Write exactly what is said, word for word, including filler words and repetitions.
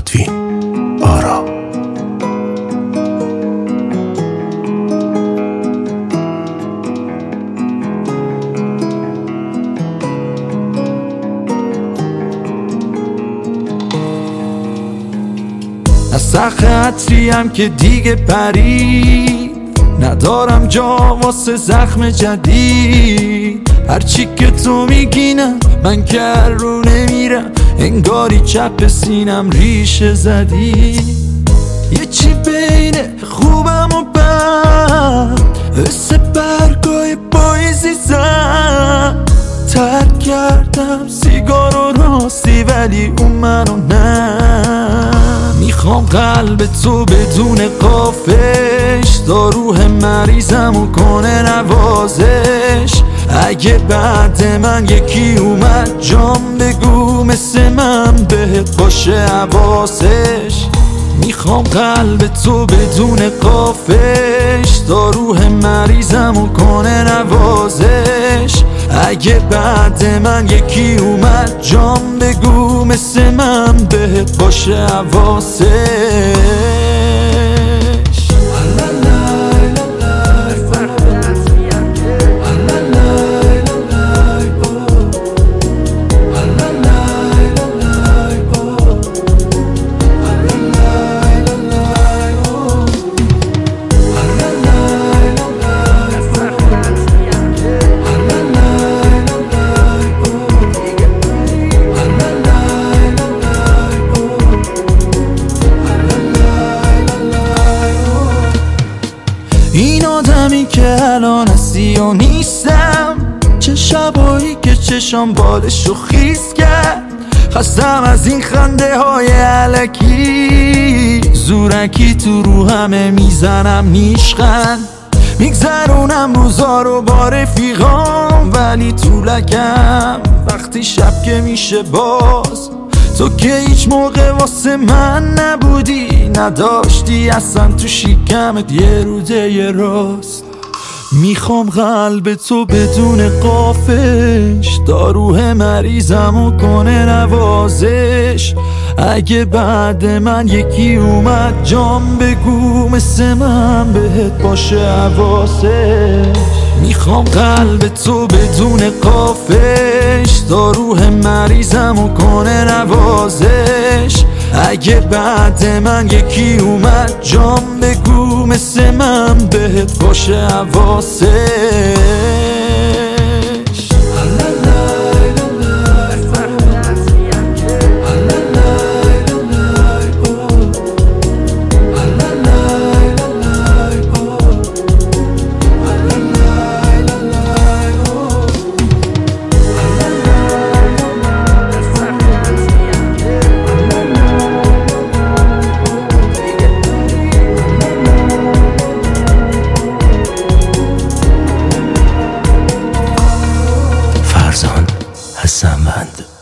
ادوین آرا. از سخت عطریم که دیگه پرید، ندارم جا واسه زخم جدید. هرچی که تو میگینم من کر رو نمیرم، انگاری چپ سینم ریشه زدی. یه چی بین خوبم و بد، حس برگای پاییزی زد. ترک کردم سیگار و راستی، ولی اون منو نه. میخوام قلب تو بدون قافش، تا روح مریضمو کنه نوازش. اگه بعد من یکی اومد جام بگو، مثل من بهت باشه حواسش. میخوام قلب تو بدون قافش، تا روح مریضمو کنه نوازش. اگه بعد من یکی اومد جام بگو، مثل من بهت باشه حواسش. این آدمی که الان هستی و نیستم، چه شبایی که چشام بالشو خیس کرد. خستم از این خنده های علکی، زورکی تو رو همه میزنم نیشخند. میگذرونم روزا رو با رفیقام، ولی تو لگم وقتی شب که میشه باز. تو که هیچ موقع واسه من نبودی، نداشتی اصلا تو شکمت یه روده یه راست. میخوام قلب تو بدون قافش، تا روح مریضمو کنه نوازش. اگه بعد من یکی اومد جام بگو، مثل من بهت باشه حواسش. میخوام قلب تو بدون قافش، تا روح مریضمو کنه نوازش. اگه بعد من یکی اومد جام بگو، مثل من بهت باشه حواسش. فرزان حسن بند.